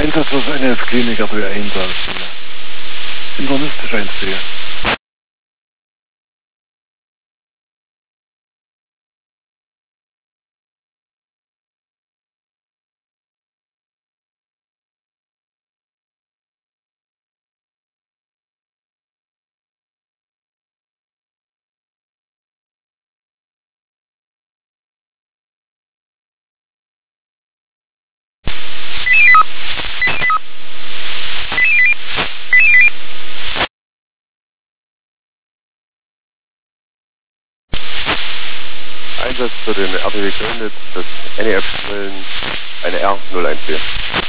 Einsatz NS Klinik, also Einsatz. Internistisch 1-4. Einsatz für den RTW Kölnitz, das NEF-Stellen, eine R014.